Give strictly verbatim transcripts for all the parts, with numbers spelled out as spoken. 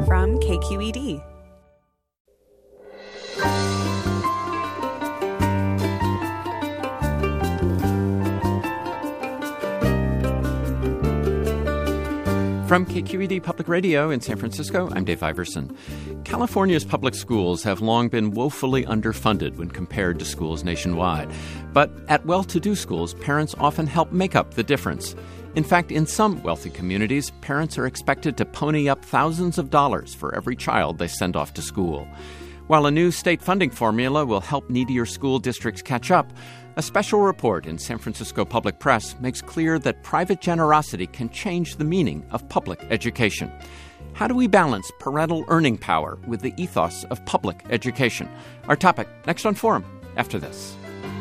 from K Q E D. From K Q E D Public Radio in San Francisco, I'm Dave Iverson. California's public schools have long been woefully underfunded when compared to schools nationwide. But at well-to-do schools, parents often help make up the difference. In fact, in some wealthy communities, parents are expected to pony up thousands of dollars for every child they send off to school. While a new state funding formula will help needier school districts catch up, a special report in San Francisco Public Press makes clear that private generosity can change the meaning of public education. How do we balance parental earning power with the ethos of public education? Our topic next on Forum after this.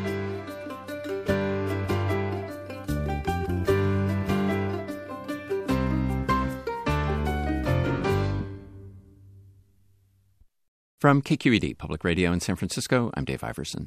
From K Q E D Public Radio in San Francisco, I'm Dave Iverson.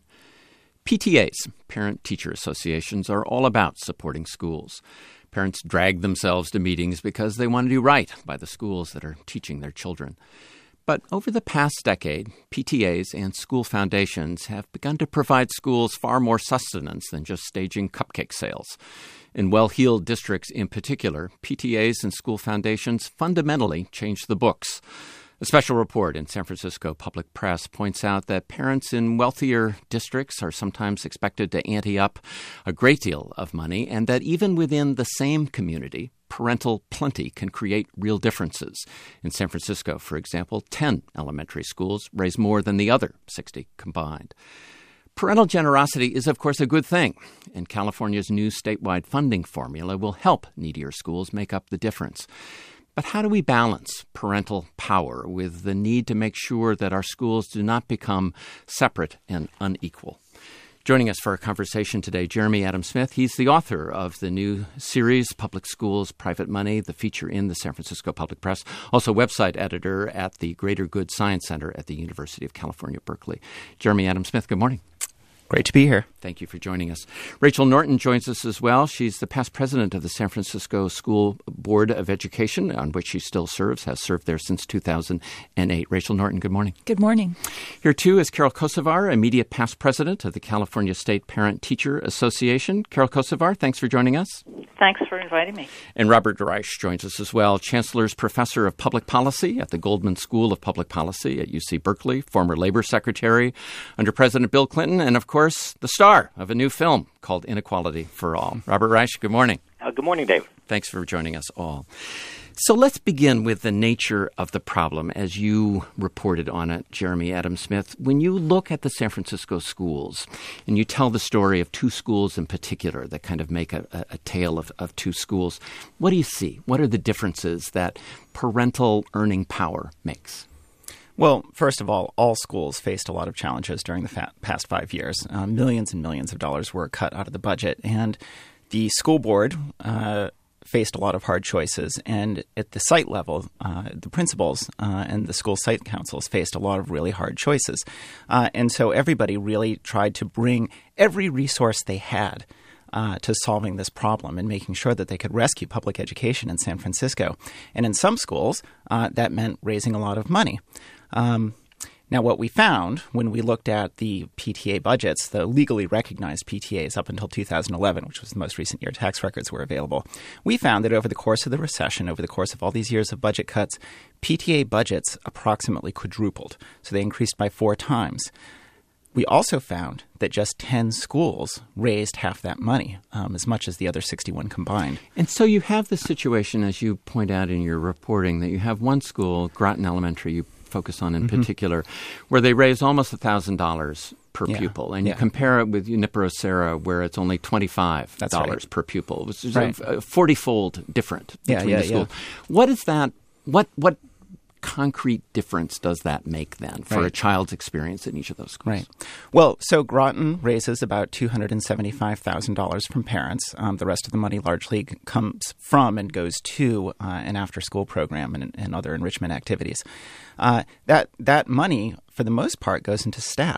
P T As, parent-teacher associations, are all about supporting schools. Parents drag themselves to meetings because they want to do right by the schools that are teaching their children. But over the past decade, P T As and school foundations have begun to provide schools far more sustenance than just staging cupcake sales. In well-heeled districts in particular, P T As and school foundations fundamentally change the books. A special report in San Francisco Public Press points out that parents in wealthier districts are sometimes expected to ante up a great deal of money, and that even within the same community, parental plenty can create real differences. In San Francisco, for example, ten elementary schools raise more than the other sixty combined. Parental generosity is, of course, a good thing, and California's new statewide funding formula will help needier schools make up the difference. But how do we balance parental power with the need to make sure that our schools do not become separate and unequal? Joining us for a conversation today, Jeremy Adam-Smith. He's the author of the new series, Public Schools, Private Money, the feature in the San Francisco Public Press, also website editor at the Greater Good Science Center at the University of California, Berkeley. Jeremy Adam-Smith, good morning. Great to be here. Thank you for joining us. Rachel Norton joins us as well. She's the past president of the San Francisco School Board of Education, on which she still serves, has served there since two thousand eight. Rachel Norton, good morning. Good morning. Here, too, is Carol Kosovar, immediate past president of the California State Parent-Teacher Association. Carol Kosovar, thanks for joining us. Thanks for inviting me. And Robert Reich joins us as well, Chancellor's Professor of Public Policy at the Goldman School of Public Policy at U C Berkeley, former Labor Secretary under President Bill Clinton, and, of course, the star of a new film called Inequality for All. Robert Reich, good morning. Uh, good morning, Dave. Thanks for joining us all. So let's begin with the nature of the problem, as you reported on it, Jeremy Adam-Smith. When you look at the San Francisco schools and you tell the story of two schools in particular that kind of make a, a, a tale of, of two schools, what do you see? What are the differences that parental earning power makes? Well, first of all, all schools faced a lot of challenges during the fa- past five years. Uh, millions and millions of dollars were cut out of the budget, and the school board uh, faced a lot of hard choices. And at the site level, uh, the principals uh, and the school site councils faced a lot of really hard choices. Uh, and so everybody really tried to bring every resource they had Uh, to solving this problem and making sure that they could rescue public education in San Francisco. And in some schools, uh, that meant raising a lot of money. Um, now, what we found when we looked at the P T A budgets, the legally recognized P T As up until two thousand eleven, which was the most recent year tax records were available, we found that over the course of the recession, over the course of all these years of budget cuts, P T A budgets approximately quadrupled. So they increased by four times. We also found that just ten schools raised half that money, um, as much as the other sixty-one combined. And so you have the situation, as you point out in your reporting, that you have one school, Groton Elementary, you focus on in mm-hmm. particular, where they raise almost one thousand dollars per yeah. pupil. And yeah. you compare it with Junipero-Serra, where it's only twenty-five dollars right. per pupil, which is right. a forty-fold different yeah, between yeah, the schools. Yeah. What is that? What what concrete difference does that make then for right. a child's experience in each of those schools? Right. Well, so Groton raises about two hundred seventy-five thousand dollars from parents. Um, the rest of the money largely comes from and goes to uh, an after-school program and, and other enrichment activities. Uh, that that money, for the most part, goes into staff.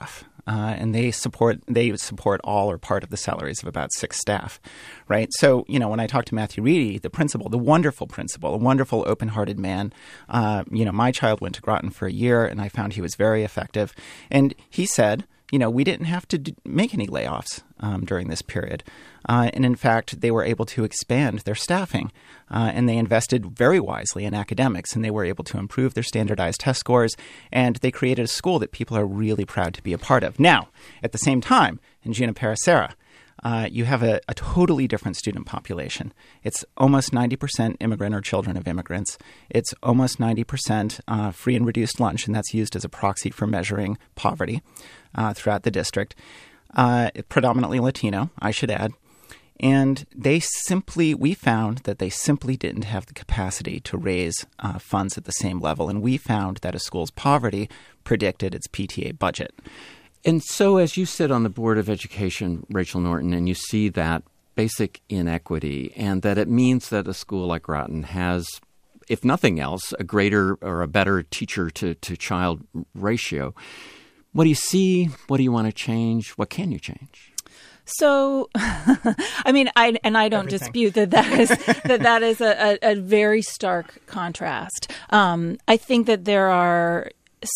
uh, and they support they support all or part of the salaries of about six staff, right? So, you know, when I talked to Matthew Reedy, the principal, the wonderful principal, a wonderful, open-hearted man, uh, you know, my child went to Groton for a year, and I found he was very effective. And he said, you know, we didn't have to d- make any layoffs um, during this period. Uh, and in fact, they were able to expand their staffing, uh, and they invested very wisely in academics, and they were able to improve their standardized test scores, and they created a school that people are really proud to be a part of. Now, at the same time, in Junipero Serra, uh, you have a, a totally different student population. It's almost ninety percent immigrant or children of immigrants. It's almost ninety percent uh, free and reduced lunch, and that's used as a proxy for measuring poverty uh, throughout the district. Uh, predominantly Latino, I should add. And they simply, we found that they simply didn't have the capacity to raise uh, funds at the same level. And we found that a school's poverty predicted its P T A budget. And so as you sit on the Board of Education, Rachel Norton, and you see that basic inequity and that it means that a school like Groton has, if nothing else, a greater or a better teacher-to-to-child ratio, what do you see? What do you want to change? What can you change? So, I mean, I and I don't Everything. dispute that that is that that is a, a, a very stark contrast. Um, I think that there are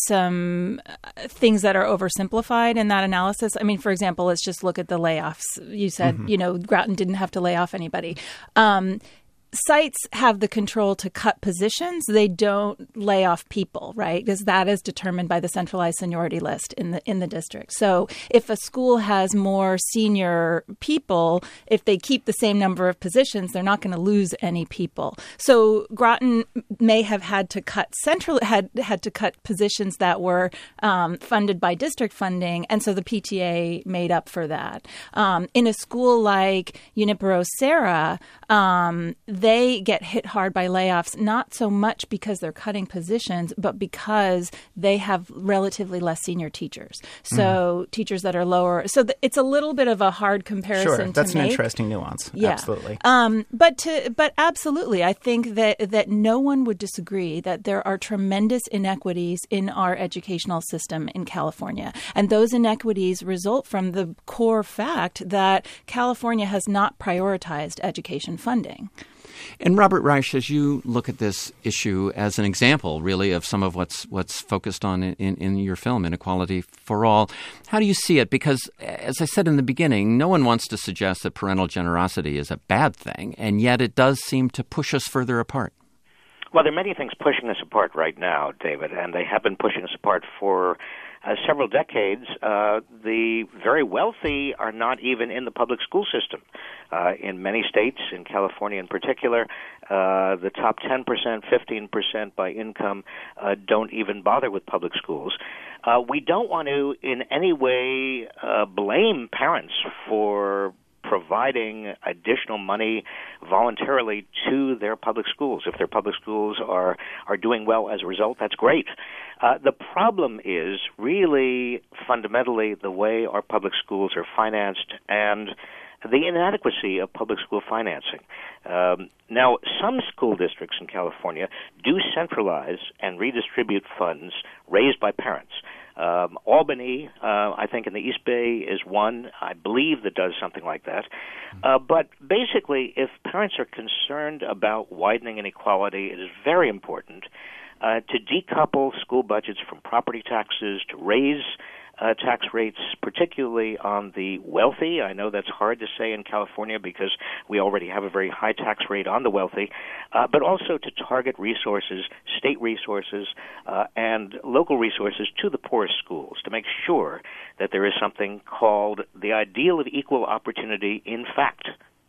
some things that are oversimplified in that analysis. I mean, for example, let's just look at the layoffs. You said, mm-hmm. you know, Groton didn't have to lay off anybody. Um, Sites have the control to cut positions. They don't lay off people, right? Because that is determined by the centralized seniority list in the in the district. So if a school has more senior people, if they keep the same number of positions, they're not going to lose any people. So Groton may have had to cut central had had to cut positions that were um, funded by district funding, and so the P T A made up for that. Um, in a school like Junipero Serra, um, they get hit hard by layoffs, not so much because they're cutting positions, but because they have relatively less senior teachers. So mm. teachers that are lower. So th- it's a little bit of a hard comparison sure, to make. That's an interesting nuance. Yeah. Absolutely. Um, but to, but absolutely, I think that, that no one would disagree that there are tremendous inequities in our educational system in California. And those inequities result from the core fact that California has not prioritized education funding. And Robert Reich, as you look at this issue as an example, really, of some of what's what's focused on in, in your film, Inequality for All, how do you see it? Because, as I said in the beginning, no one wants to suggest that parental generosity is a bad thing, and yet it does seem to push us further apart. Well, there are many things pushing us apart right now, David, and they have been pushing us apart for uh, several decades. Uh, the very wealthy are not even in the public school system. Uh, in many states, in California in particular, uh, the top ten percent, fifteen percent by income uh, don't even bother with public schools. Uh, we don't want to in any way uh, blame parents for providing additional money voluntarily to their public schools. If their public schools are, are doing well as a result, that's great. Uh, the problem is really fundamentally the way our public schools are financed and the inadequacy of public school financing. Um, now, some school districts in California do centralize and redistribute funds raised by parents. Um, Albany, uh, I think in the East Bay, is one, I believe, that does something like that. Uh, but basically, if parents are concerned about widening inequality, it is very important uh, to decouple school budgets from property taxes, to raise Uh, tax rates, particularly on the wealthy. I know that's hard to say in California because we already have a very high tax rate on the wealthy, uh, but also to target resources, state resources, uh, and local resources to the poorest schools to make sure that there is something called the ideal of equal opportunity in fact.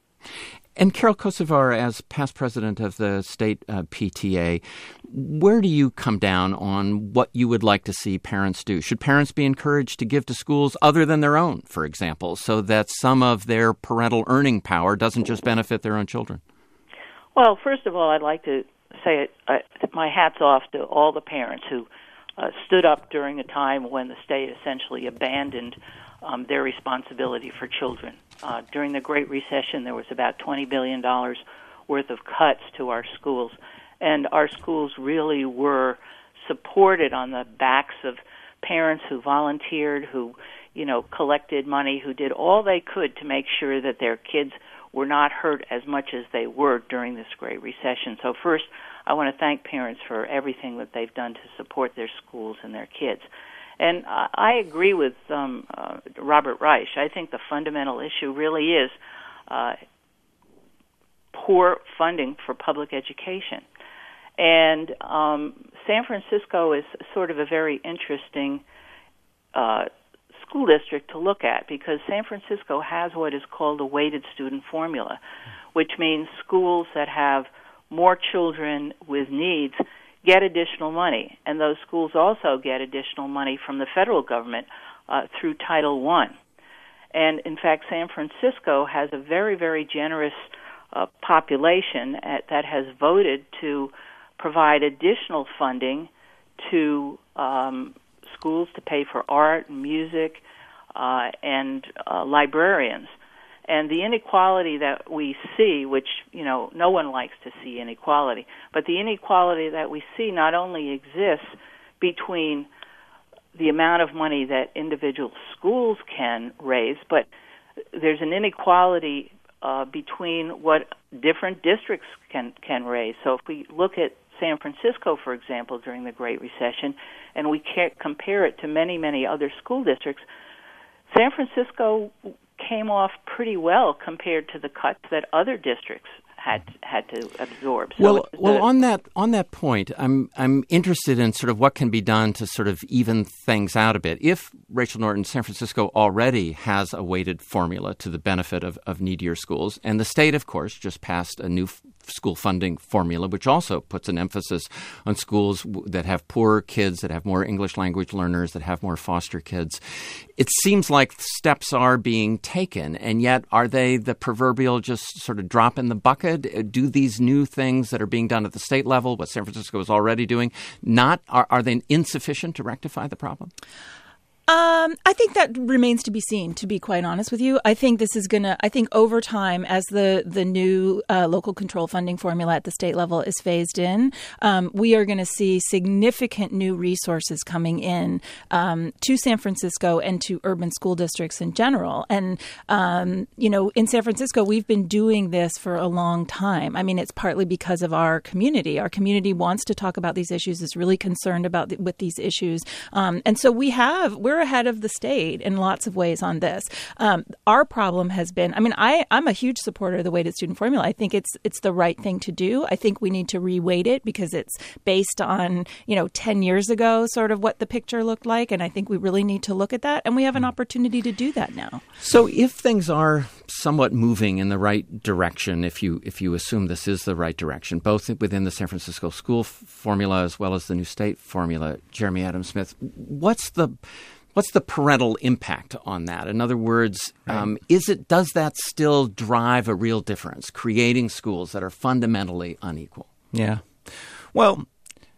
And Carol Kosovar, as past president of the state uh, P T A, where do you come down on what you would like to see parents do? Should parents be encouraged to give to schools other than their own, for example, so that some of their parental earning power doesn't just benefit their own children? Well, first of all, I'd like to say it, uh, my hat's off to all the parents who uh, stood up during a time when the state essentially abandoned um, their responsibility for children. Uh, during the Great Recession, there was about twenty billion dollars worth of cuts to our schools, and our schools really were supported on the backs of parents who volunteered, who you know, collected money, who did all they could to make sure that their kids were not hurt as much as they were during this Great Recession. So first, I want to thank parents for everything that they've done to support their schools and their kids. And I, I agree with um, uh, Robert Reich. I think the fundamental issue really is uh, poor funding for public education. And um, San Francisco is sort of a very interesting uh, school district to look at, because San Francisco has what is called a weighted student formula, which means schools that have more children with needs get additional money, and those schools also get additional money from the federal government uh, through Title One. And in fact, San Francisco has a very, very generous uh, population at, that has voted to provide additional funding to um, schools to pay for art and music uh, and uh, librarians. And the inequality that we see, which, you know, no one likes to see inequality, but the inequality that we see not only exists between the amount of money that individual schools can raise, but there's an inequality uh, between what different districts can, can raise. So if we look at San Francisco, for example, during the Great Recession, and we can't compare it to many, many other school districts, San Francisco came off pretty well compared to the cuts that other districts had had to absorb. So well, well, on that on that point, I'm I'm interested in sort of what can be done to sort of even things out a bit. If, Rachel Norton, San Francisco already has a weighted formula to the benefit of, of needier schools, and the state, of course, just passed a new f- school funding formula, which also puts an emphasis on schools w- that have poorer kids, that have more English language learners, that have more foster kids. It seems like steps are being taken, and yet are they the proverbial just sort of drop in the bucket? Do these new things that are being done at the state level, what San Francisco is already doing, not are, are they insufficient to rectify the problem? Um, I think that remains to be seen, to be quite honest with you. I think this is going to, I think over time, as the, the new uh, local control funding formula at the state level is phased in, um, we are going to see significant new resources coming in um, to San Francisco and to urban school districts in general. And, um, you know, in San Francisco, we've been doing this for a long time. I mean, it's partly because of our community. Our community wants to talk about these issues, is really concerned about the, with these issues. Um, and so we have, we're ahead of the state in lots of ways on this. Um, our problem has been, I mean, I, I'm a huge supporter of the weighted student formula. I think it's it's the right thing to do. I think we need to reweight it because it's based on, you know, ten years ago, sort of what the picture looked like. And I think we really need to look at that. And we have an opportunity to do that now. So if things are somewhat moving in the right direction, if you if you assume this is the right direction, both within the San Francisco school f- formula as well as the new state formula, Jeremy Adams-Smith, what's the What's the parental impact on that? In other words, right. um, is it does that still drive a real difference, creating schools that are fundamentally unequal? Yeah. Well,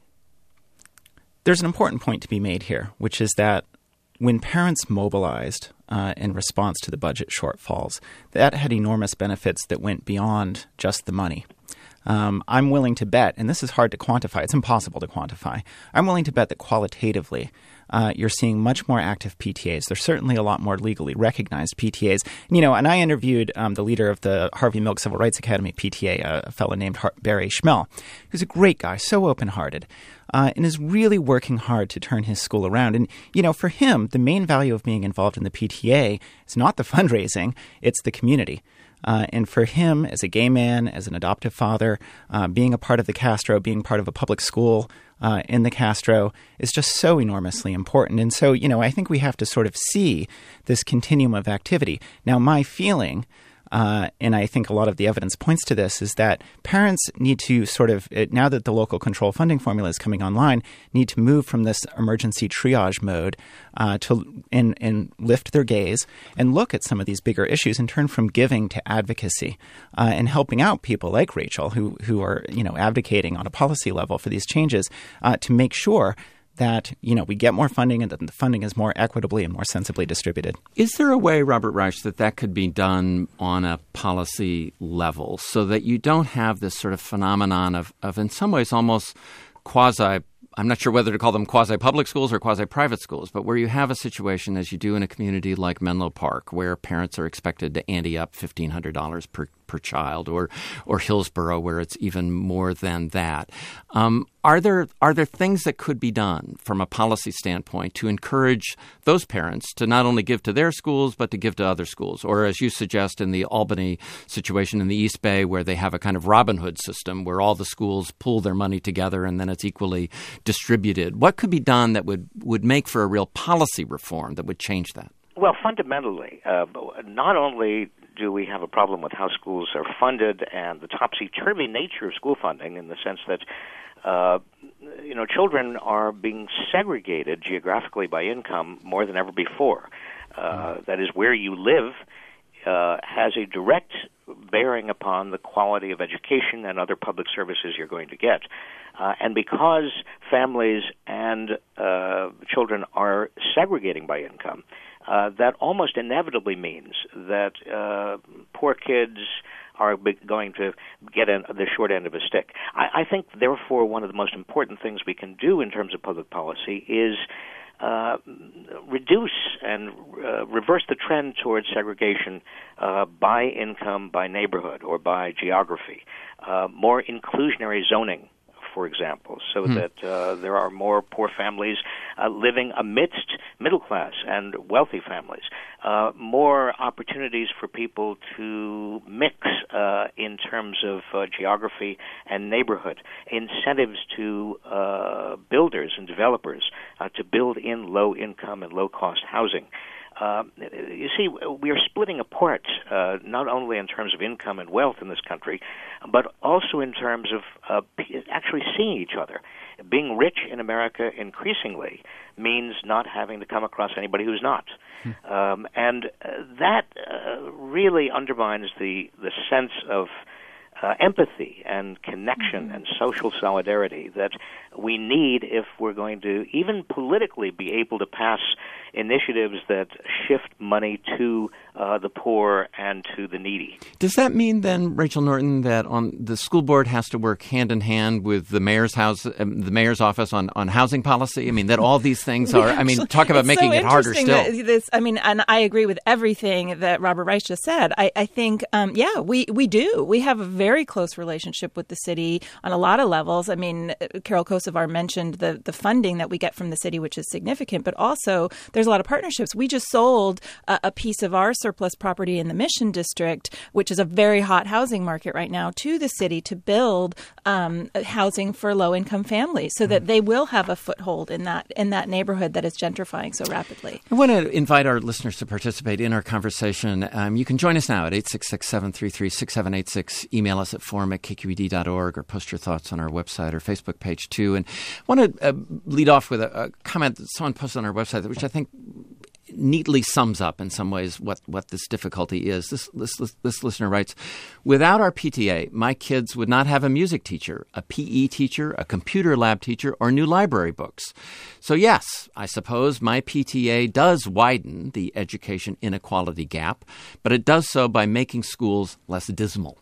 there's an important point to be made here, which is that when parents mobilized uh, in response to the budget shortfalls, that had enormous benefits that went beyond just the money. Um, I'm willing to bet, and this is hard to quantify, it's impossible to quantify, I'm willing to bet that qualitatively uh, you're seeing much more active P T As. There's certainly a lot more legally recognized P T As. And, you know, and I interviewed um, the leader of the Harvey Milk Civil Rights Academy P T A, a, a fellow named Har- Barry Schmel, who's a great guy, so open-hearted, uh, and is really working hard to turn his school around. And, you know, for him, the main value of being involved in the P T A is not the fundraising, it's the community. Uh, and for him, as a gay man, as an adoptive father, uh, being a part of the Castro, being part of a public school uh, in the Castro is just so enormously important. And so, you know, I think we have to sort of see this continuum of activity. Now, my feeling, uh, and I think a lot of the evidence points to this, is that parents need to sort of, now that the local control funding formula is coming online, need to move from this emergency triage mode uh, to and, and lift their gaze and look at some of these bigger issues and turn from giving to advocacy uh, and helping out people like Rachel who who are, you know, advocating on a policy level for these changes uh, to make sure that, you know, we get more funding and that the funding is more equitably and more sensibly distributed. Is there a way, Robert Reich, that that could be done on a policy level so that you don't have this sort of phenomenon of, of in some ways, almost quasi I'm not sure whether to call them quasi-public schools or quasi-private schools, but where you have a situation, as you do in a community like Menlo Park, where parents are expected to ante up fifteen hundred dollars per per child, or or Hillsborough, where it's even more than that. Um, are there are there things that could be done from a policy standpoint to encourage those parents to not only give to their schools, but to give to other schools? Or as you suggest in the Albany situation in the East Bay, where they have a kind of Robin Hood system where all the schools pool their money together and then it's equally distributed. What could be done that would, would make for a real policy reform that would change that? Well, fundamentally, uh, not only do we have a problem with how schools are funded and the topsy-turvy nature of school funding, in the sense that uh, you know children are being segregated geographically by income more than ever before. Uh, that is, where you live uh, has a direct bearing upon the quality of education and other public services you're going to get. Uh, and because families and uh, children are segregating by income, Uh, that almost inevitably means that uh, poor kids are be- going to get in the short end of a stick. I-, I think, therefore, one of the most important things we can do in terms of public policy is uh, reduce and uh, reverse the trend towards segregation uh, by income, by neighborhood, or by geography. Uh, more inclusionary zoning, for example, so hmm. that uh, there are more poor families uh, living amidst middle-class and wealthy families, uh, more opportunities for people to mix uh, in terms of uh, geography and neighborhood, incentives to uh, builders and developers uh, to build in low-income and low-cost housing. Uh, you see, we are splitting apart, uh, not only in terms of income and wealth in this country, but also in terms of uh, p- actually seeing each other. Being rich in America increasingly means not having to come across anybody who's not. Hmm. Um, and uh, that uh, really undermines the, the sense of Uh, empathy and connection mm-hmm. and social solidarity that we need if we're going to even politically be able to pass initiatives that shift money to uh, the poor and to the needy. Does that mean then, Rachel Norton, that on the school board has to work hand in hand with the mayor's house, um, the mayor's office on, on housing policy? I mean, that all these things are. I mean, talk about making so it harder still. This, I mean, and I agree with everything that Robert Reich just said. I, I think, um, yeah, we we do. We have a very very close relationship with the city on a lot of levels. I mean, Carol Kosovar mentioned the, the funding that we get from the city, which is significant, but also there's a lot of partnerships. We just sold a, a piece of our surplus property in the Mission District, which is a very hot housing market right now, to the city to build um, housing for low-income families so that they will have a foothold in that in that neighborhood that is gentrifying so rapidly. I want to invite our listeners to participate in our conversation. Um, you can join us now at eight six six, seven three three, six seven eight six. Email us at forum at k q e d dot org or post your thoughts on our website or Facebook page too. And I want to uh, lead off with a, a comment that someone posted on our website, which I think neatly sums up in some ways what, what this difficulty is. This, this this listener writes, without our P T A, my kids would not have a music teacher, a P E teacher, a computer lab teacher, or new library books. So yes, I suppose my P T A does widen the education inequality gap, but it does so by making schools less dismal.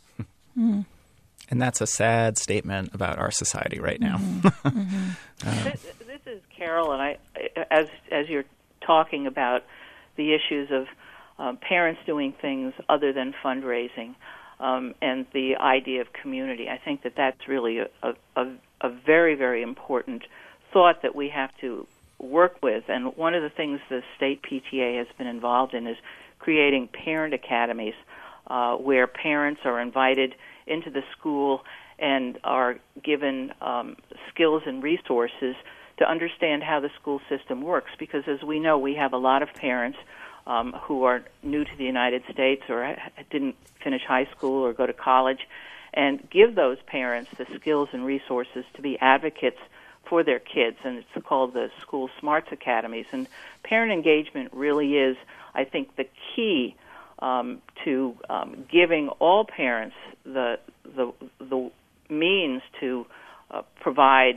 Mm. And that's a sad statement about our society right now. Mm-hmm. mm-hmm. uh, this, this is Carol, and I, as as you're talking about the issues of um, parents doing things other than fundraising um, and the idea of community, I think that that's really a, a, a very, very important thought that we have to work with. And one of the things the state P T A has been involved in is creating parent academies uh, where parents are invited into the school and are given um, skills and resources to understand how the school system works. Because as we know, we have a lot of parents um, who are new to the United States or didn't finish high school or go to college, and give those parents the skills and resources to be advocates for their kids. And it's called the School Smarts Academies. And parent engagement really is, I think, the key Um, to um, giving all parents the the the means to uh, provide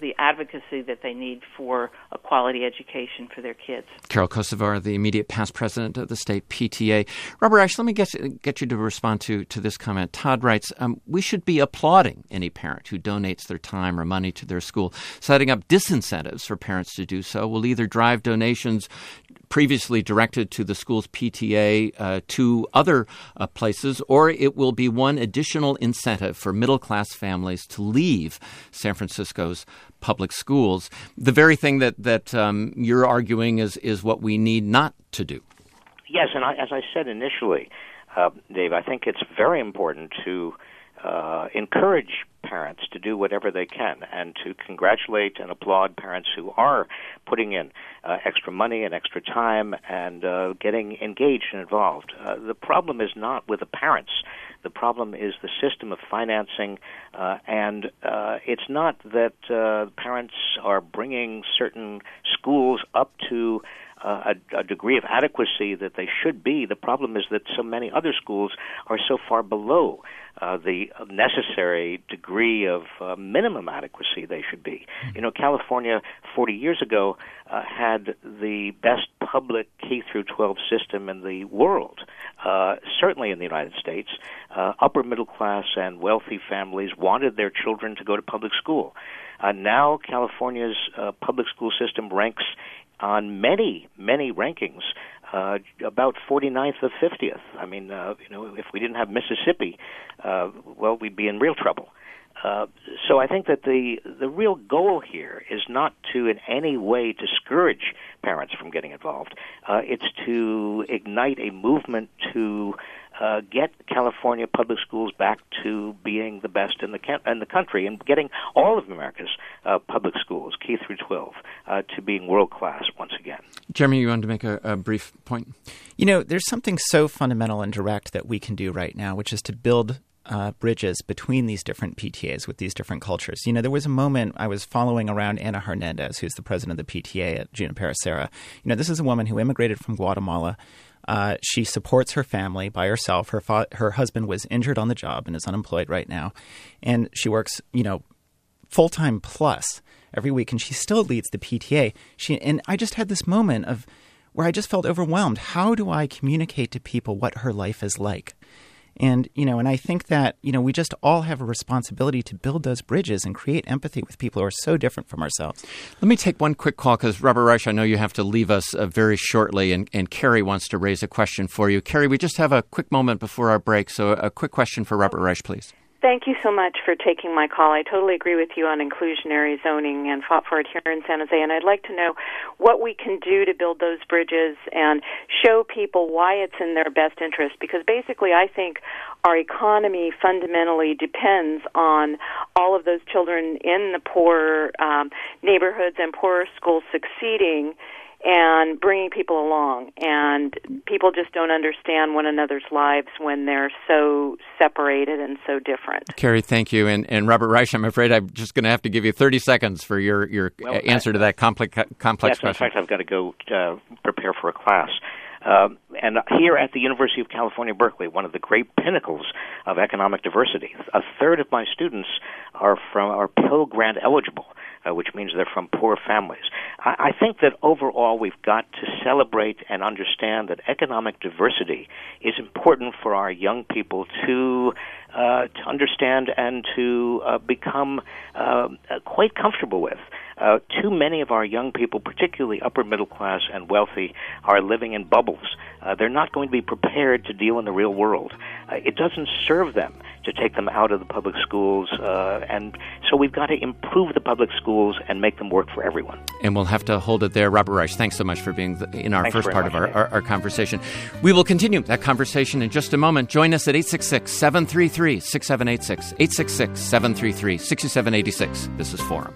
the advocacy that they need for a quality education for their kids. Carol Kosovar, the immediate past president of the state P T A. Robert Reich, let me get, get you to respond to, to this comment. Todd writes, um, we should be applauding any parent who donates their time or money to their school. Setting up disincentives for parents to do so will either drive donations previously directed to the school's P T A uh, to other uh, places, or it will be one additional incentive for middle-class families to leave San Francisco's public schools. The very thing that, that um, you're arguing is, is what we need not to do. Yes, and I, as I said initially, uh, Dave, I think it's very important to uh, encourage parents to do whatever they can and to congratulate and applaud parents who are putting in uh, extra money and extra time and uh, getting engaged and involved. Uh, the problem is not with the parents. The problem is the system of financing, uh, and uh, it's not that uh, parents are bringing certain schools up to Uh, a, a degree of adequacy that they should be. The problem is that so many other schools are so far below uh, the necessary degree of uh, minimum adequacy they should be. You know, California forty years ago uh, had the best public K through twelve system in the world, uh, certainly in the United States. Uh, upper middle class and wealthy families wanted their children to go to public school. Uh, now California's uh, public school system ranks on many, many rankings, uh, about forty-ninth or fiftieth. I mean, uh, you know, if we didn't have Mississippi, uh, well, we'd be in real trouble. Uh, so I think that the the real goal here is not to in any way discourage parents from getting involved. Uh, it's to ignite a movement to uh, get California public schools back to being the best in the ca- in the country and getting all of America's uh, public schools, K through twelve, uh, to being world class once again. Jeremy, you wanted to make a, a brief point? You know, there's something so fundamental and direct that we can do right now, which is to build Uh, bridges between these different P T As with these different cultures. You know, there was a moment I was following around Ana Hernandez, who's the president of the P T A at Junipero Serra. You know, this is a woman who immigrated from Guatemala. Uh, she supports her family by herself. Her fa- her husband was injured on the job and is unemployed right now. And she works, you know, full-time plus every week, and she still leads the P T A. She And I just had this moment of where I just felt overwhelmed. How do I communicate to people what her life is like? And, you know, and I think that, you know, we just all have a responsibility to build those bridges and create empathy with people who are so different from ourselves. Let me take one quick call because, Robert Reich, I know you have to leave us uh, very shortly, and, and Carrie wants to raise a question for you. Carrie, we just have a quick moment before our break, so a quick question for Robert Reich, please. Thank you so much for taking my call. I totally agree with you on inclusionary zoning and fought for it here in San Jose, and I'd like to know what we can do to build those bridges and show people why it's in their best interest, because basically I think our economy fundamentally depends on all of those children in the poor um, neighborhoods and poorer schools succeeding and bringing people along. And people just don't understand one another's lives when they're so separated and so different. Carrie, thank you. And, and Robert Reich, I'm afraid I'm just going to have to give you thirty seconds for your, your well, answer I, to that complex, complex yes, question. In fact, I've got to go uh, prepare for a class. Um, and here at the University of California, Berkeley, one of the great pinnacles of economic diversity, a third of my students are from are Pell Grant eligible, uh, which means they're from poor families. I, I think that overall we've got to celebrate and understand that economic diversity is important for our young people to uh, to understand and to uh, become uh, quite comfortable with. Uh, too many of our young people, particularly upper middle class and wealthy, are living in bubbles. Uh, they're not going to be prepared to deal in the real world. Uh, it doesn't serve them to take them out of the public schools, uh, and so we've got to improve the public schools and make them work for everyone. And we'll have to hold it there. Robert Reich, thanks so much for being the, in our thanks first part much, of our, our, our conversation. We will continue that conversation in just a moment. Join us at eight six six, seven three three, six seven eight six, eight six six, seven three three, six seven eight six. This is Forum.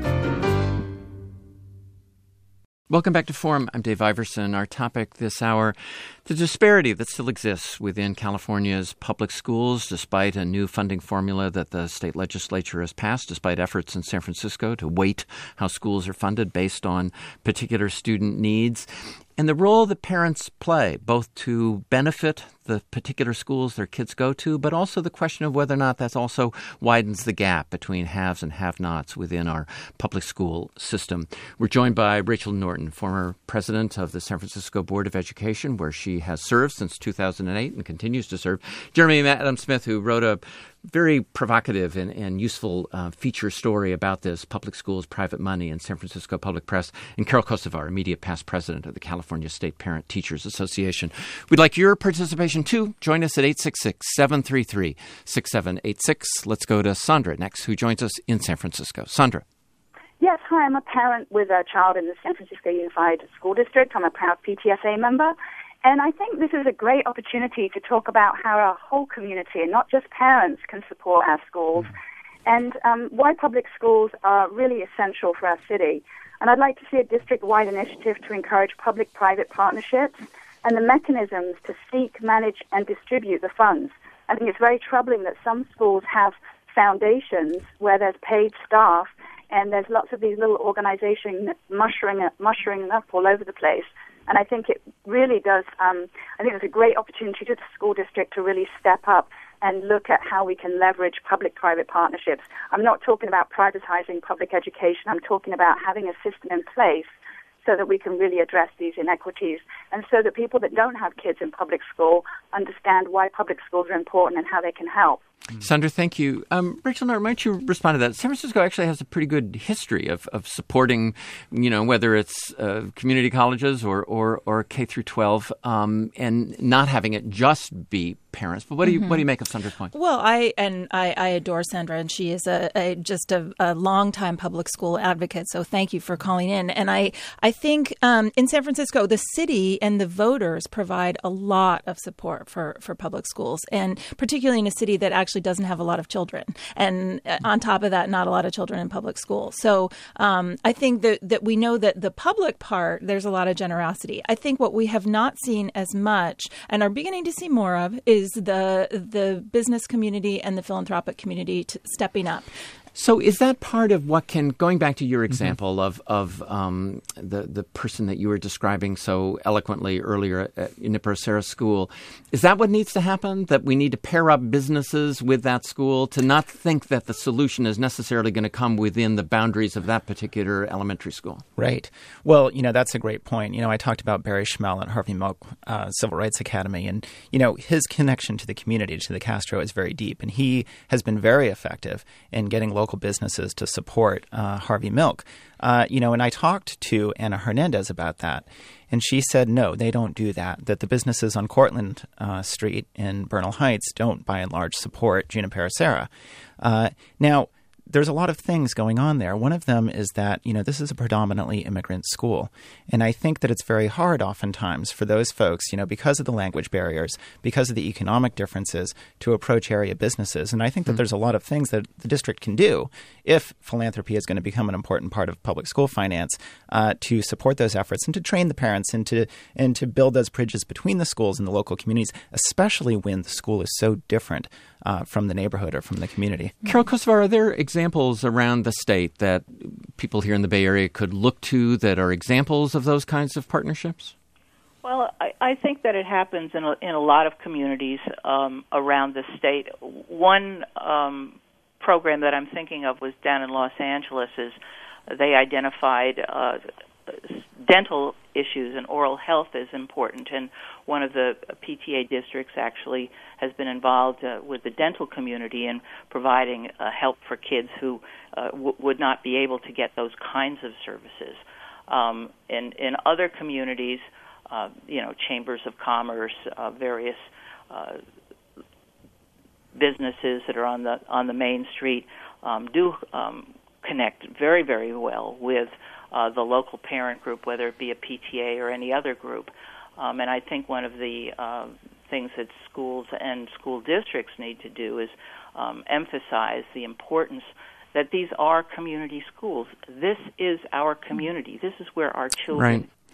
Welcome back to Forum. I'm Dave Iverson. Our topic this hour, The disparity that still exists within California's public schools, despite a new funding formula that the state legislature has passed, despite efforts in San Francisco to weight how schools are funded based on particular student needs, and the role that parents play, both to benefit the particular schools their kids go to, but also the question of whether or not that also widens the gap between haves and have-nots within our public school system. We're joined by Rachel Norton, former president of the San Francisco Board of Education, where she has served since two thousand eight and continues to serve. Jeremy Adams-Smith, who wrote a very provocative and, and useful uh, feature story about this, Public Schools, Private Money in San Francisco Public Press, and Carol Kosovar, immediate past president of the California State Parent Teachers Association. We'd like your participation, too. Join us at eight six six, seven three three, six seven eight six. Let's go to Sandra next, who joins us in San Francisco. Sandra. Yes, hi, I'm a parent with a child in the San Francisco Unified School District. I'm a proud P T S A member. And I think this is a great opportunity to talk about how our whole community, and not just parents, can support our schools, and um, why public schools are really essential for our city. And I'd like to see a district-wide initiative to encourage public-private partnerships and the mechanisms to seek, manage, and distribute the funds. I think it's very troubling that some schools have foundations where there's paid staff, and there's lots of these little organizations mushering, mushering up all over the place. And I think it really does, um, I think it's a great opportunity to the school district to really step up and look at how we can leverage public-private partnerships. I'm not talking about privatizing public education. I'm talking about having a system in place so that we can really address these inequities, and so that people that don't have kids in public school understand why public schools are important and how they can help. Sandra, thank you. Um, Rachel, why don't you respond to that? San Francisco actually has a pretty good history of, of supporting, you know, whether it's uh, community colleges or, or, or K through twelve, um, and not having it just be parents. But what do you mm-hmm. what do you make of Sandra's point? Well, I and I, I adore Sandra, and she is a, a just a, a longtime public school advocate. So thank you for calling in. And I I think um, in San Francisco, the city and the voters provide a lot of support for, for public schools, and particularly in a city that actually doesn't have a lot of children, and on top of that, not a lot of children in public schools. So um, I think that, that we know that the public part, there's a lot of generosity. I think what we have not seen as much and are beginning to see more of is the the business community and the philanthropic community t- stepping up. So is that part of what can, going back to your example mm-hmm. of, of um, the, the person that you were describing so eloquently earlier at Junipero Serra School, is that what needs to happen, that we need to pair up businesses with that school, to not think that the solution is necessarily going to come within the boundaries of that particular elementary school? Right. Well, you know, that's a great point. You know, I talked about Barry Schmel at Harvey Milk uh, Civil Rights Academy, and, you know, his connection to the community, to the Castro, is very deep, and he has been very effective in getting local businesses to support uh, Harvey Milk. Uh, you know, and I talked to Anna Hernandez about that, and she said, no, they don't do that, that the businesses on Cortlandt uh, Street in Bernal Heights don't, by and large, support Junipero Serra. Uh, now, there's a lot of things going on there. One of them is that, you know, this is a predominantly immigrant school. And I think that it's very hard oftentimes for those folks, you know, because of the language barriers, because of the economic differences, to approach area businesses. And I think that mm-hmm. there's a lot of things that the district can do if philanthropy is going to become an important part of public school finance, uh, to support those efforts and to train the parents and to, and to build those bridges between the schools and the local communities, especially when the school is so different Uh, from the neighborhood or from the community. Carol Kosovar, are there examples around the state that people here in the Bay Area could look to that are examples of those kinds of partnerships? Well, I, I think that it happens in a, in a lot of communities um, around the state. One um, program that I'm thinking of was down in Los Angeles. Is they identified uh, dental issues and oral health is important, and one of the P T A districts actually has been involved uh, with the dental community in providing uh, help for kids who uh, w- would not be able to get those kinds of services. Um, in, in other communities, uh, you know, chambers of commerce, uh, various uh, businesses that are on the on the main street um, do um, connect very, very well with Uh, the local parent group, whether it be a P T A or any other group. Um, and I think one of the uh, things that schools and school districts need to do is um, emphasize the importance that these are community schools. This is our community. This is where our children right.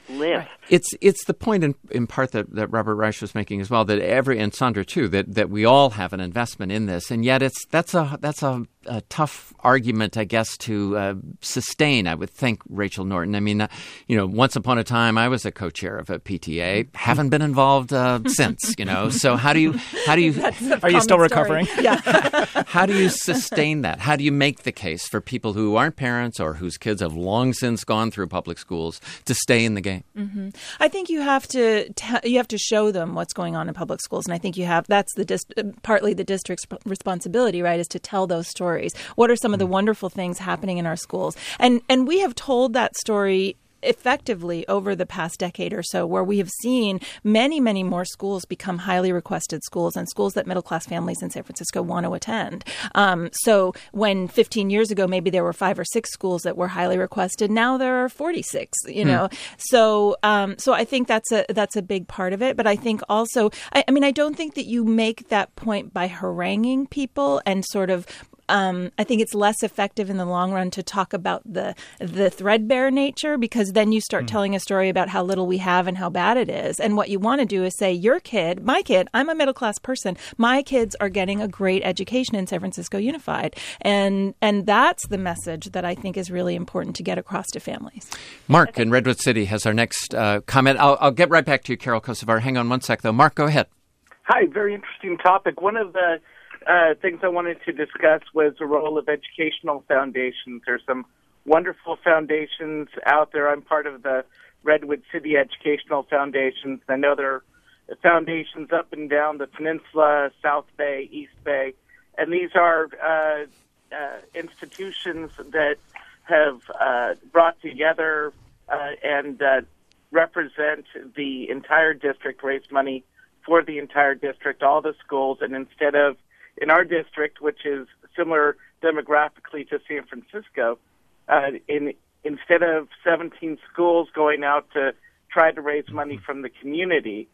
live. Right. It's it's the point in, in part that, that Robert Reich was making as well, that every, and Sandra too, that, that we all have an investment in this, and yet it's that's a that's a, a tough argument, I guess, to uh, sustain. I would think, Rachel Norton. I mean, uh, you know, once upon a time, I was a co-chair of a P T A. Haven't been involved uh, since. You know, so how do you how do you are you still recovering? Yeah. How do you sustain that? How do you make the case for people who aren't parents or whose kids have long since gone through public schools to stay in the game? Mm-hmm. I think you have to t- you have to show them what's going on in public schools, and I think you have that's the dis- partly the district's responsibility, right, is to tell those stories. What are some of the wonderful things happening in our schools? And and we have told that story effectively over the past decade or so, where we have seen many, many more schools become highly requested schools and schools that middle-class families in San Francisco want to attend. Um, so when fifteen years ago, maybe there were five or six schools that were highly requested, now there are forty-six, you hmm. know. So um, so I think that's a that's a big part of it. But I think also, I, I mean, I don't think that you make that point by haranguing people and sort of Um, I think it's less effective in the long run to talk about the the threadbare nature, because then you start mm. telling a story about how little we have and how bad it is. And what you want to do is say, your kid, my kid, I'm a middle class person, my kids are getting a great education in San Francisco Unified. And and that's the message that I think is really important to get across to families. Mark in Redwood City has our next uh, comment. I'll, I'll get right back to you, Carol Kosovar. Hang on one sec, though. Mark, go ahead. Hi, very interesting topic. One of the Uh, things I wanted to discuss was the role of educational foundations. There's some wonderful foundations out there. I'm part of the Redwood City Educational Foundations. I know there are foundations up and down the peninsula, South Bay, East Bay, and these are uh, uh, institutions that have uh, brought together uh, and uh, represent the entire district, raise money for the entire district, all the schools, and instead of in our district, which is similar demographically to San Francisco, uh, in, instead of seventeen schools going out to try to raise money from the community,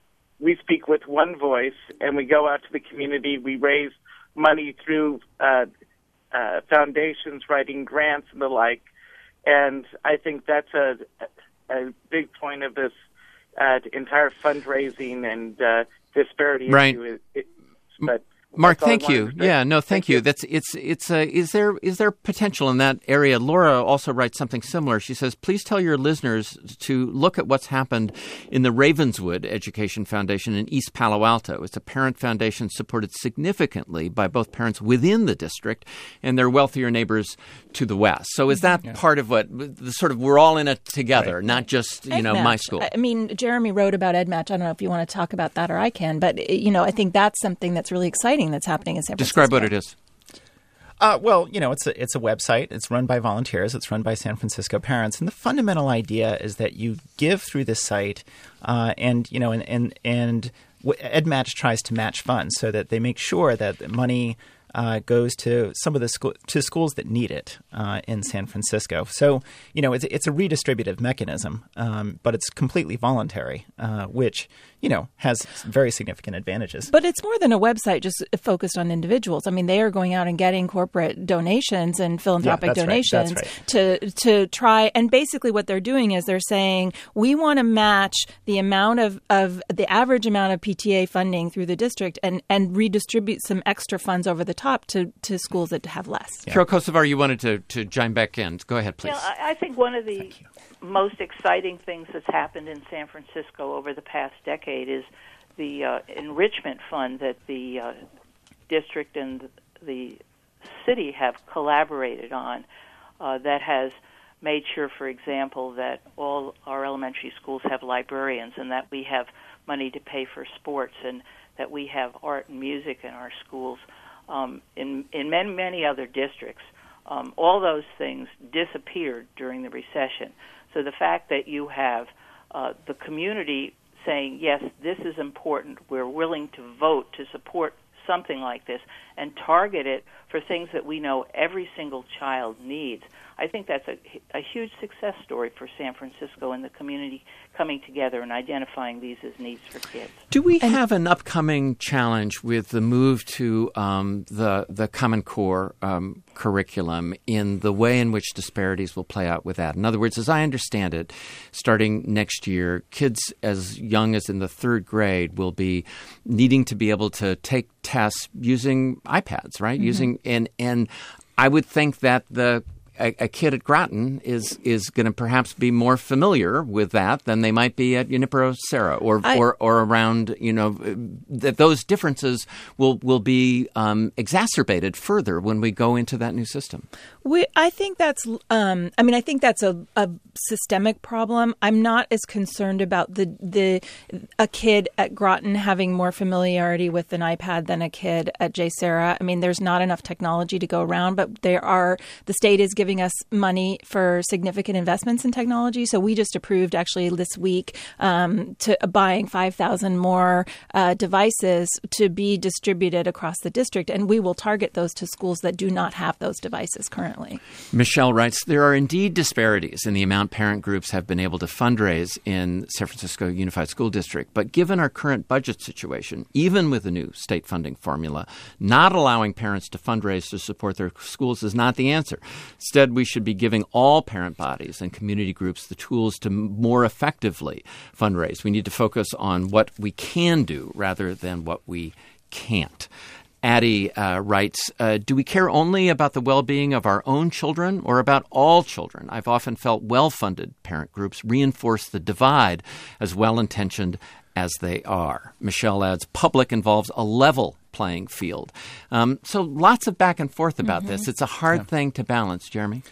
we speak with one voice and we go out to the community. We raise money through uh, uh, foundations, writing grants and the like. And I think that's a, a big point of this uh, entire fundraising and uh, disparity right. issue. It, it, but Mark, thank you. Yeah, no, thank, thank you. you. That's it's it's uh, is there is there potential in that area? Laura also writes something similar. She says, "Please tell your listeners to look at what's happened in the Ravenswood Education Foundation in East Palo Alto. It's a parent foundation supported significantly by both parents within the district and their wealthier neighbors to the west." So is that yeah. part of what the sort of we're all in it together, right. not just you know EdMatch. my school? I mean, Jeremy wrote about EdMatch. I don't know if you want to talk about that, or I can, but you know, I think that's something that's really exciting that's happening in San Francisco. Describe what it is. Uh, well, you know, it's a, it's a website. It's run by volunteers. It's run by San Francisco parents. And the fundamental idea is that you give through this site uh, and, you know, and, and, and EdMatch tries to match funds so that they make sure that the money Uh, goes to some of the school to schools that need it uh, in San Francisco. So, you know, it's, it's a redistributive mechanism, um, but it's completely voluntary, uh, which, you know, has very significant advantages. But it's more than a website just focused on individuals. I mean, they are going out and getting corporate donations and philanthropic yeah, that's donations right. That's right. to to try. And basically what they're doing is they're saying, we want to match the amount of, of the average amount of P T A funding through the district and, and redistribute some extra funds over the top to, to schools that have less. Yeah. Carol Kosovar, you wanted to, to chime back in. Go ahead, please. You know, I, I think one of the most exciting things that's happened in San Francisco over the past decade is the uh, enrichment fund that the uh, district and the city have collaborated on uh, that has made sure, for example, that all our elementary schools have librarians and that we have money to pay for sports and that we have art and music in our schools. Um, in, in many, many other districts, um, all those things disappeared during the recession. So the fact that you have uh, the community saying, yes, this is important, we're willing to vote to support something like this and target it for things that we know every single child needs, I think that's a, a huge success story for San Francisco and the community coming together and identifying these as needs for kids. Do we and have an upcoming challenge with the move to um, the the Common Core um, curriculum in the way in which disparities will play out with that. In other words, as I understand it, starting next year, kids as young as in the third grade will be needing to be able to take tests using iPads, right? Mm-hmm. Using and and I would think that the A, a kid at Groton is is going to perhaps be more familiar with that than they might be at Junipero Serra or I, or, or around, you know, that those differences will will be um, exacerbated further when we go into that new system. We, I think that's, um, I mean, I think that's a, a systemic problem. I'm not as concerned about the the a kid at Groton having more familiarity with an iPad than a kid at J. Serra. I mean, there's not enough technology to go around, but there are, the state is giving us money for significant investments in technology. So we just approved actually this week um, to uh, buying five thousand more uh, devices to be distributed across the district. And we will target those to schools that do not have those devices currently. Michelle writes, there are indeed disparities in the amount parent groups have been able to fundraise in San Francisco Unified School District. But given our current budget situation, even with the new state funding formula, not allowing parents to fundraise to support their schools is not the answer. Instead, we should be giving all parent bodies and community groups the tools to more effectively fundraise. We need to focus on what we can do rather than what we can't. Addie uh, writes, uh, do we care only about the well-being of our own children or about all children? I've often felt well-funded parent groups reinforce the divide as well-intentioned as they are. Michelle adds, public involves a level playing field. Um, so lots of back and forth about mm-hmm. this. It's a hard yeah. thing to balance, Jeremy.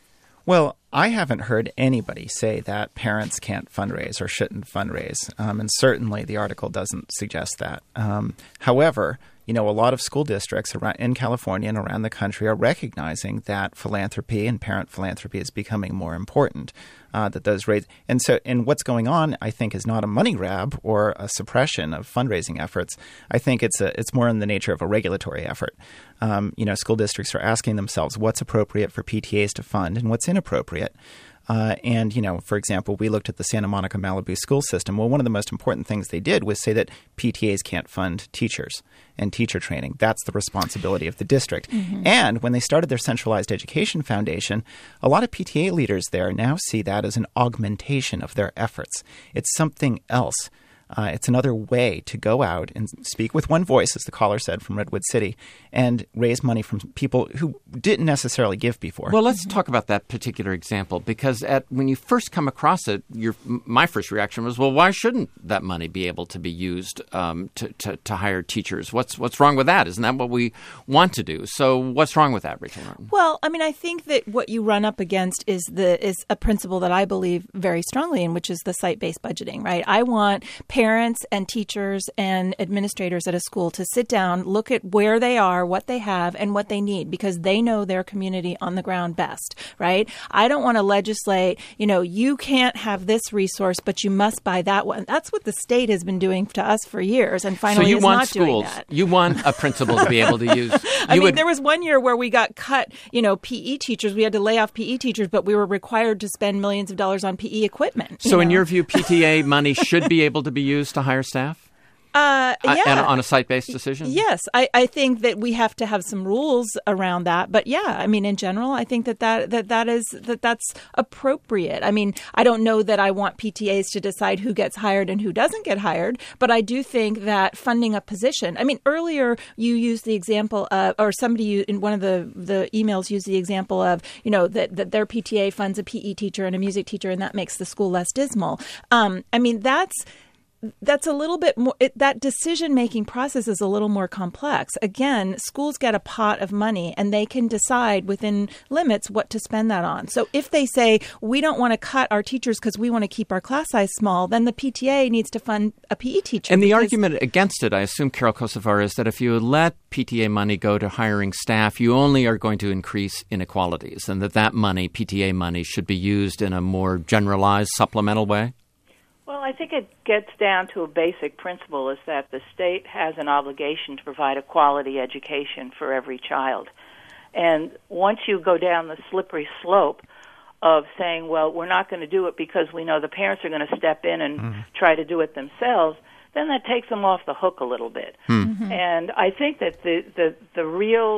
Well, I haven't heard anybody say that parents can't fundraise or shouldn't fundraise, um, and certainly the article doesn't suggest that. Um, however, you know, a lot of school districts around, in California and around the country are recognizing that philanthropy and parent philanthropy is becoming more important. Uh, that those raise, and so, and what's going on, I think, is not a money grab or a suppression of fundraising efforts. I think it's a, it's more in the nature of a regulatory effort. Um, you know, school districts are asking themselves what's appropriate for P T As to fund and what's inappropriate. Uh, and, you know, for example, we looked at the Santa Monica Malibu school system. Well, one of the most important things they did was say that P T As can't fund teachers and teacher training. That's the responsibility of the district. Mm-hmm. And when they started their centralized education foundation, a lot of P T A leaders there now see that as an augmentation of their efforts. It's something else. Uh, it's another way to go out and speak with one voice, as the caller said, from Redwood City, and raise money from people who didn't necessarily give before. Well, let's talk about that particular example, because at, when you first come across it, your, my first reaction was, well, why shouldn't that money be able to be used um, to, to, to hire teachers? What's what's wrong with that? Isn't that what we want to do? So what's wrong with that, Rachel Norton? Well, I mean, I think that what you run up against is the is a principle that I believe very strongly in, which is the site-based budgeting, right? I want parents and teachers and administrators at a school to sit down, look at where they are, what they have, and what they need, because they know their community on the ground best, right? I don't want to legislate, you know, you can't have this resource, but you must buy that one. That's what the state has been doing to us for years, and finally so you is want not schools, doing that. You want a principal to be able to use. I mean, would... there was one year where we got cut, you know, P E teachers. We had to lay off P E teachers, but we were required to spend millions of dollars on P E equipment. So you in know? your view, P T A money should be able to be used to hire staff? Uh, yeah. Uh, and on a site-based decision? Yes. I, I think that we have to have some rules around that. But yeah, I mean, in general, I think that, that, that, that is that that's appropriate. I mean, I don't know that I want P T As to decide who gets hired and who doesn't get hired, but I do think that funding a position. I mean, earlier you used the example of, or somebody in one of the, the emails used the example of, you know, that, that their P T A funds a P E teacher and a music teacher, and that makes the school less dismal. Um, I mean, that's That's a little bit more, it, that decision-making process is a little more complex. Again, schools get a pot of money and they can decide within limits what to spend that on. So if they say, we don't want to cut our teachers because we want to keep our class size small, then the P T A needs to fund a P E teacher. And the argument against it, I assume, Carol Kosovar, is that if you let P T A money go to hiring staff, you only are going to increase inequalities, and that that money, P T A money, should be used in a more generalized, supplemental way? Well, I think it gets down to a basic principle, is that the state has an obligation to provide a quality education for every child. And once you go down the slippery slope of saying, well, we're not going to do it because we know the parents are going to step in and mm-hmm. try to do it themselves, then that takes them off the hook a little bit. Mm-hmm. And I think that the, the, the real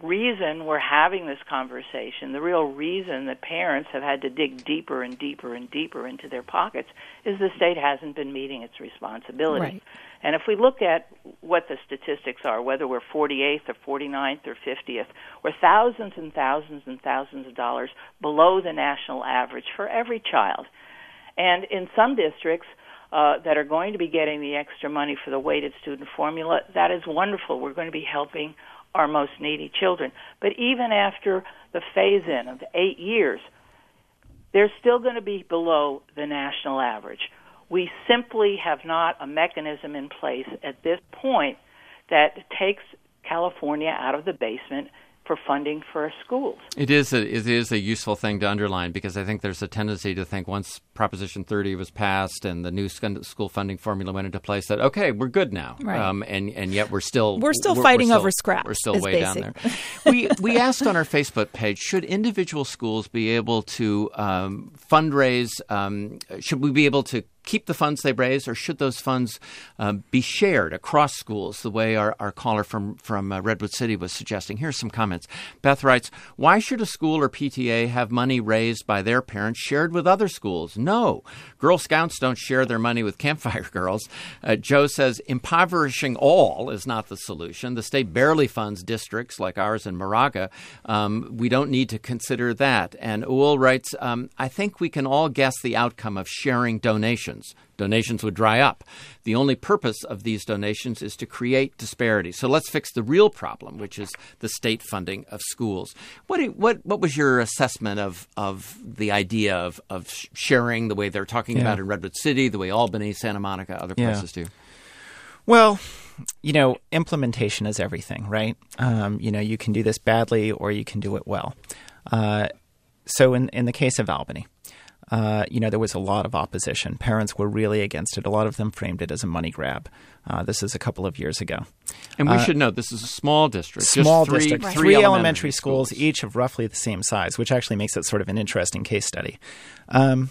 reason we're having this conversation, the real reason that parents have had to dig deeper and deeper and deeper into their pockets is the state hasn't been meeting its responsibility. Right. And if we look at what the statistics are, whether we're forty-eighth or forty-ninth or fiftieth, we're thousands and thousands and thousands of dollars below the national average for every child. And in some districts uh, that are going to be getting the extra money for the weighted student formula, that is wonderful. We're going to be helping our most needy children. But even after the phase-in of eight years, they're still going to be below the national average. We simply have not a mechanism in place at this point that takes California out of the basement for funding for our schools. It is a, it is a useful thing to underline, because I think there's a tendency to think once Proposition thirty was passed and the new school funding formula went into place that, okay, we're good now. Right. Um, and, and yet we're still... We're still we're, fighting we're still, over scraps. We're still way basic. down there. we, we asked on our Facebook page, should individual schools be able to um, fundraise, um, should we be able to keep the funds they raise, or should those funds um, be shared across schools the way our, our caller from, from uh, Redwood City was suggesting? Here's some comments. Beth writes, why should a school or P T A have money raised by their parents shared with other schools? No. Girl Scouts don't share their money with Campfire Girls. Uh, Joe says, impoverishing all is not the solution. The state barely funds districts like ours in Moraga. Um, we don't need to consider that. And Uul writes, um, I think we can all guess the outcome of sharing donations. Donations would dry up. The only purpose of these donations is to create disparity. So let's fix the real problem, which is the state funding of schools. What do, what what was your assessment of of the idea of, of sharing the way they're talking yeah. about in Redwood City, the way Albany, Santa Monica, other places yeah. do? Well, you know, implementation is everything, right? Um, you know, you can do this badly or you can do it well. Uh, so in, in the case of Albany, Uh, you know, there was a lot of opposition. Parents were really against it. A lot of them framed it as a money grab. Uh, this is a couple of years ago. And we uh, should note this is a small district. Small just three, district. Right. Three, three elementary, elementary schools, schools, each of roughly the same size, which actually makes it sort of an interesting case study. Um,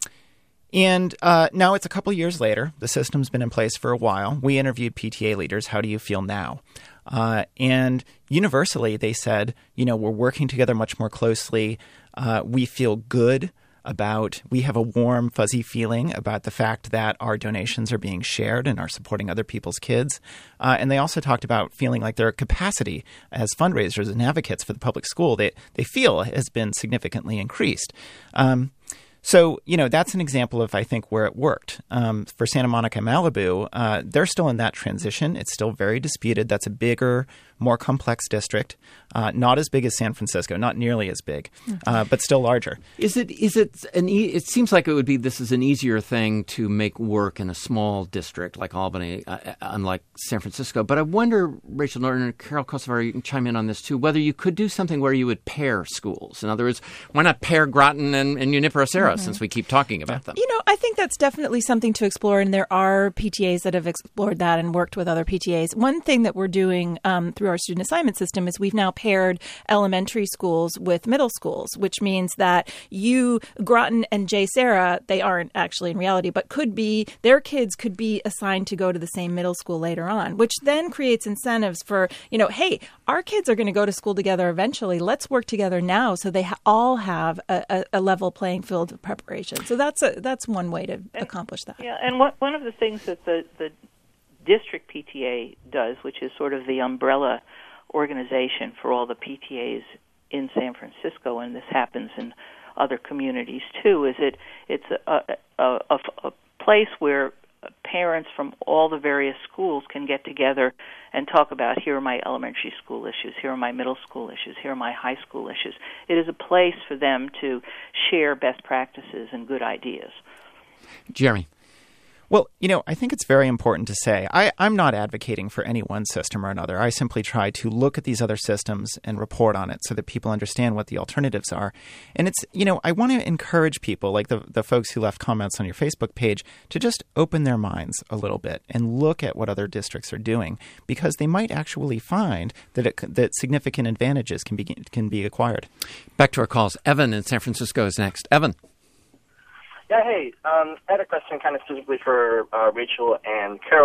and uh, now it's a couple of years later. The system's been in place for a while. We interviewed P T A leaders. How do you feel now? Uh, and universally, they said, you know, we're working together much more closely. Uh, we feel good about, we have a warm, fuzzy feeling about the fact that our donations are being shared and are supporting other people's kids. Uh, and they also talked about feeling like their capacity as fundraisers and advocates for the public school, they, they feel has been significantly increased. Um, So, you know, that's an example of, I think, where it worked. Um, for Santa Monica and Malibu, uh, they're still in that transition. It's still very disputed. That's a bigger, more complex district, uh, not as big as San Francisco, not nearly as big, uh, but still larger. Is it? Is it an? E- it seems like it would be. This is an easier thing to make work in a small district like Albany, uh, unlike San Francisco. But I wonder, Rachel Norton and Carol Kosovar, you can chime in on this too. Whether you could do something where you would pair schools. In other words, why not pair Groton and, and Junipero Serra? Mm-hmm. Since we keep talking about them. You know, I think that's definitely something to explore, and there are P T As that have explored that and worked with other P T As. One thing that we're doing um, through our student assignment system is we've now paired elementary schools with middle schools, which means that you, Groton and J. Serra, they aren't actually in reality, but could be, their kids could be assigned to go to the same middle school later on, which then creates incentives for, you know, hey, our kids are going to go to school together eventually. Let's work together now so they ha- all have a, a, a level playing field of preparation. So that's a, that's one way to and, accomplish that. Yeah, and what, one of the things that the, the district P T A does, which is sort of the umbrella organization for all the P T As in San Francisco, and this happens in other communities too, is it it's a, a, a, a place where parents from all the various schools can get together and talk about, here are my elementary school issues, here are my middle school issues, here are my high school issues. It is a place for them to share best practices and good ideas. Jeremy. Well, you know, I think it's very important to say, I, I'm not advocating for any one system or another. I simply try to look at these other systems and report on it so that people understand what the alternatives are. And it's, you know, I want to encourage people, like the, the folks who left comments on your Facebook page, to just open their minds a little bit and look at what other districts are doing, because they might actually find that it, that significant advantages can be can be acquired. Back to our calls. Evan in San Francisco is next. Evan. Yeah, hey, um, I had a question kind of specifically for uh, Rachel and Carol.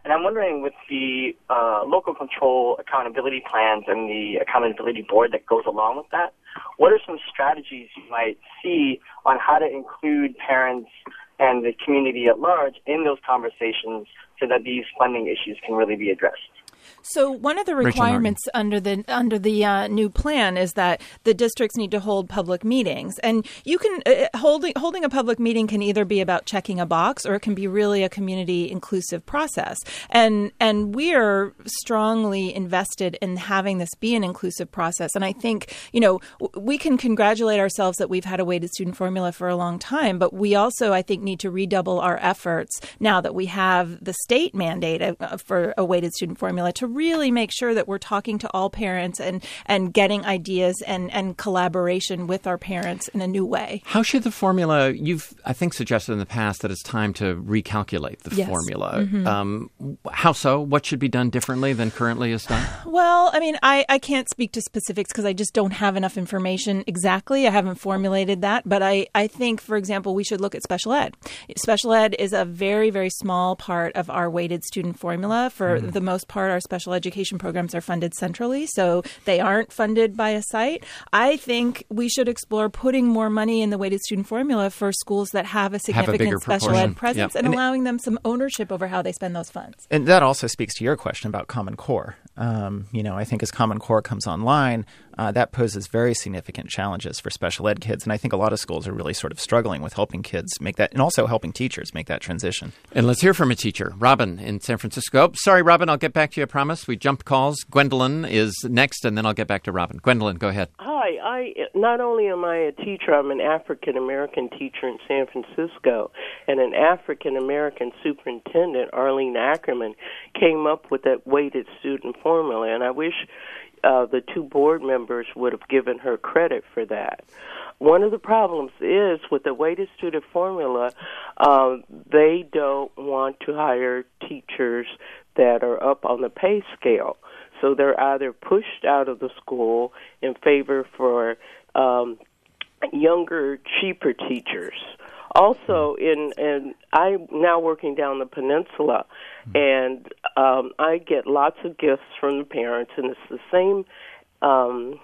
And I'm wondering, with the uh, local control accountability plans and the accountability board that goes along with that, what are some strategies you might see on how to include parents and the community at large in those conversations so that these funding issues can really be addressed? So one of the requirements under the under the uh, new plan is that the districts need to hold public meetings, and you can uh, holding holding a public meeting can either be about checking a box, or it can be really a community inclusive process. And and we are strongly invested in having this be an inclusive process. And I think, you know, we can congratulate ourselves that we've had a weighted student formula for a long time, but we also, I think, need to redouble our efforts now that we have the state mandate for a weighted student formula to really make sure that we're talking to all parents and, and getting ideas and, and collaboration with our parents in a new way. How should the formula, you've, I think, suggested in the past that it's time to recalculate the yes. formula. Mm-hmm. Um, how so? What should be done differently than currently is done? Well, I mean, I, I can't speak to specifics because I just don't have enough information exactly. I haven't formulated that. But I, I think, for example, we should look at special ed. Special ed is a very, very small part of our weighted student formula. For mm. the most part, our special education programs are funded centrally, so they aren't funded by a site. I think we should explore putting more money in the weighted student formula for schools that have a significant have a special proportion. ed presence, yep. and, and allowing them some ownership over how they spend those funds. And that also speaks to your question about Common Core. Um, you know, I think as Common Core comes online, uh, that poses very significant challenges for special ed kids. And I think a lot of schools are really sort of struggling with helping kids make that, and also helping teachers make that transition. And let's hear from a teacher. Robin in San Francisco. Oh, sorry, Robin, I'll get back to you, I promise. We jumped calls. Gwendolyn is next, and then I'll get back to Robin. Gwendolyn, go ahead. Hi. I not only am I a teacher, I'm an African-American teacher in San Francisco, and an African-American superintendent, Arlene Ackerman, came up with that weighted student formula, and I wish uh, the two board members would have given her credit for that. One of the problems is with the weighted student formula, um, they don't want to hire teachers that are up on the pay scale. So they're either pushed out of the school in favor for um, younger, cheaper teachers. Also, in and I'm now working down the peninsula, and um, I get lots of gifts from the parents, and it's the same um,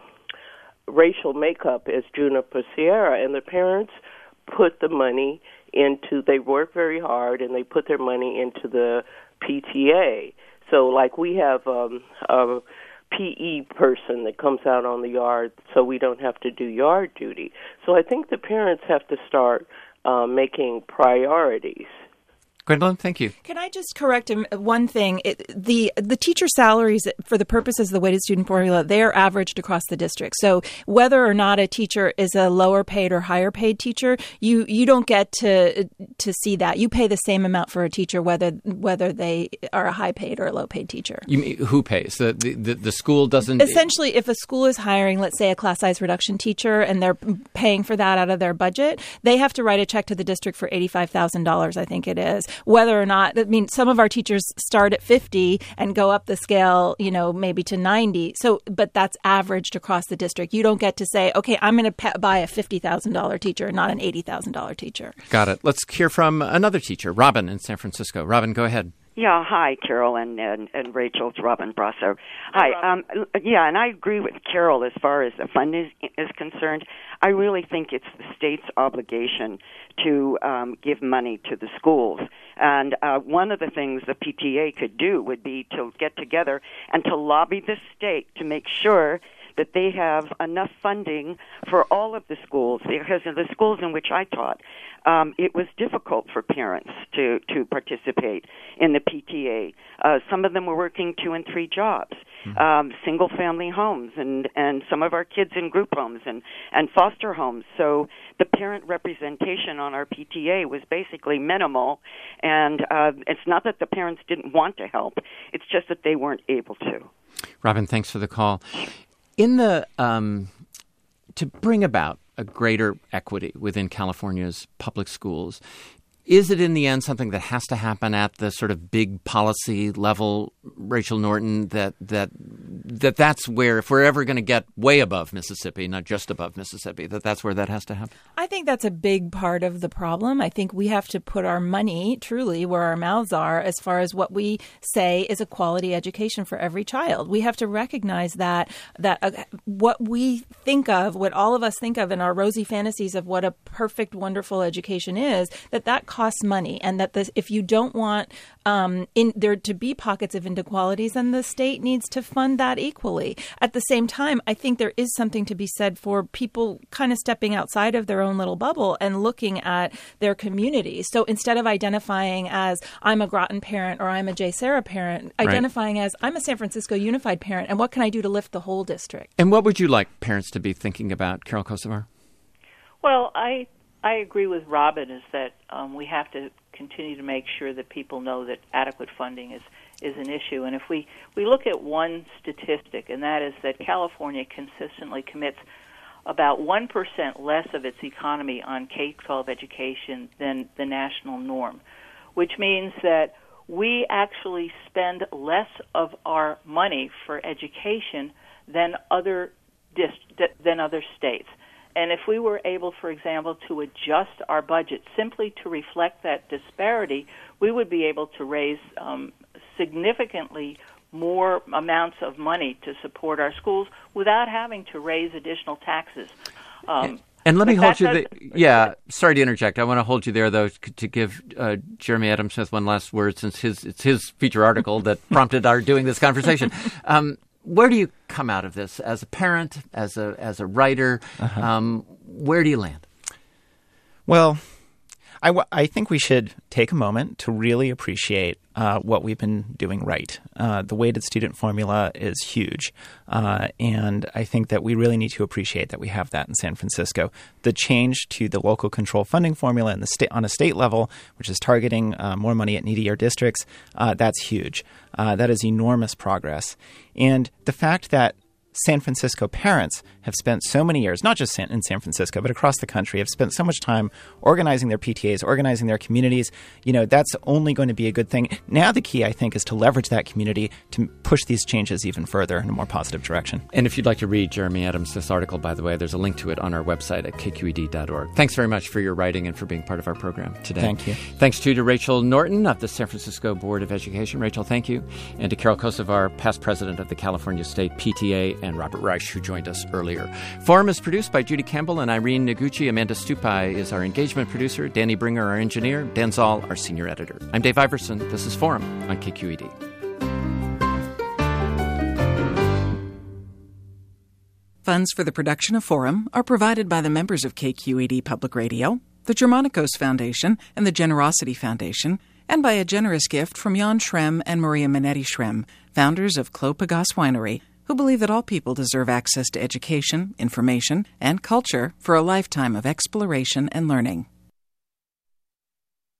racial makeup as Juniper Sierra, and the parents put the money into, they work very hard, and they put their money into the P T A. So, like, we have um, a P E person that comes out on the yard so we don't have to do yard duty. So I think the parents have to start uh, making priorities. Gwendolyn, thank you. Can I just correct him one thing? It, the the teacher salaries, for the purposes of the weighted student formula, they are averaged across the district. So whether or not a teacher is a lower paid or higher paid teacher, you, you don't get to to see that. You pay the same amount for a teacher whether whether they are a high paid or a low paid teacher. You mean, who pays? The, the the the school doesn't? Essentially, if a school is hiring, let's say, a class size reduction teacher, and they're paying for that out of their budget, they have to write a check to the district for eighty-five thousand dollars, I think it is. Whether or not, I mean, some of our teachers start at fifty and go up the scale, you know, maybe to ninety. So, but that's averaged across the district. You don't get to say, okay, I'm going to pa- buy a fifty thousand dollars teacher, not an eighty thousand dollars teacher. Got it. Let's hear from another teacher, Robin in San Francisco. Robin, go ahead. Yeah, hi, Carol and, and, and Rachel. It's Robin Brasso. Hi. hi um, yeah, and I agree with Carol as far as the fund is, is concerned. I really think it's the state's obligation to um, give money to the schools. And uh, one of the things the P T A could do would be to get together and to lobby the state to make sure that they have enough funding for all of the schools, because in the schools in which I taught, um, it was difficult for parents to, to participate in the P T A. Uh, some of them were working two and three jobs, mm-hmm. um, single-family homes, and, and some of our kids in group homes and, and foster homes. So the parent representation on our P T A was basically minimal, and uh, it's not that the parents didn't want to help, it's just that they weren't able to. Robin, thanks for the call. In the um, to bring about a greater equity within California's public schools, Is it in the end something that has to happen at the sort of big policy level, Rachel Norton, that that that that's where, if we're ever going to get way above Mississippi, not just above Mississippi, that that's where that has to happen? I think that's a big part of the problem. I think we have to put our money truly where our mouths are as far as what we say is a quality education for every child. We have to recognize that that uh, what we think of, what all of us think of in our rosy fantasies of what a perfect, wonderful education is, that that costs money, and that this, if you don't want um, in there to be pockets of inequalities, then the state needs to fund that equally. At the same time, I think there is something to be said for people kind of stepping outside of their own little bubble and looking at their communities. So instead of identifying as I'm a Groton parent or I'm a J. Sarah parent, right. identifying as I'm a San Francisco Unified parent, and what can I do to lift the whole district? And what would you like parents to be thinking about, Carol Kosovar? Well, I I agree with Robin is that um, we have to continue to make sure that people know that adequate funding is, is an issue. And if we, we look at one statistic, and that is that California consistently commits about one percent less of its economy on K twelve education than the national norm, which means that we actually spend less of our money for education than other dist- than other states. And if we were able, for example, to adjust our budget simply to reflect that disparity, we would be able to raise um, significantly more amounts of money to support our schools without having to raise additional taxes. Um, and let me hold you does, there. Yeah, sorry to interject. I want to hold you there, though, to give uh, Jeremy Adam Smith one last word, since his it's his feature article that prompted our doing this conversation. Um, Where do you come out of this as a parent, as a as a writer? Uh-huh. Um, where do you land? Well, I, w- I think we should take a moment to really appreciate uh, what we've been doing right. Uh, the weighted student formula is huge, uh, and I think that we really need to appreciate that we have that in San Francisco. The change to the local control funding formula in the sta- on a state level, which is targeting uh, more money at needier districts, uh, that's huge. Uh, that is enormous progress. And the fact that San Francisco parents have spent so many years, not just in San Francisco, but across the country, have spent so much time organizing their P T As, organizing their communities. You know, that's only going to be a good thing. Now the key, I think, is to leverage that community to push these changes even further in a more positive direction. And if you'd like to read Jeremy Adams' this article, by the way, there's a link to it on our website at k q e d dot org. Thanks very much for your writing and for being part of our program today. Thank you. Thanks, too, to Rachel Norton of the San Francisco Board of Education. Rachel, thank you. And to Carol Kosovar, past president of the California State P T A, and Robert Reich, who joined us earlier. Forum is produced by Judy Campbell and Irene Noguchi. Amanda Stupai is our engagement producer. Danny Bringer, our engineer. Dan Zoll, our senior editor. I'm Dave Iverson. This is Forum on K Q E D. Funds for the production of Forum are provided by the members of K Q E D Public Radio, the Germanicos Foundation, and the Generosity Foundation, and by a generous gift from Jan Schrem and Maria Minetti Schrem, founders of Clos Pegase Winery, who believe that all people deserve access to education, information, and culture for a lifetime of exploration and learning.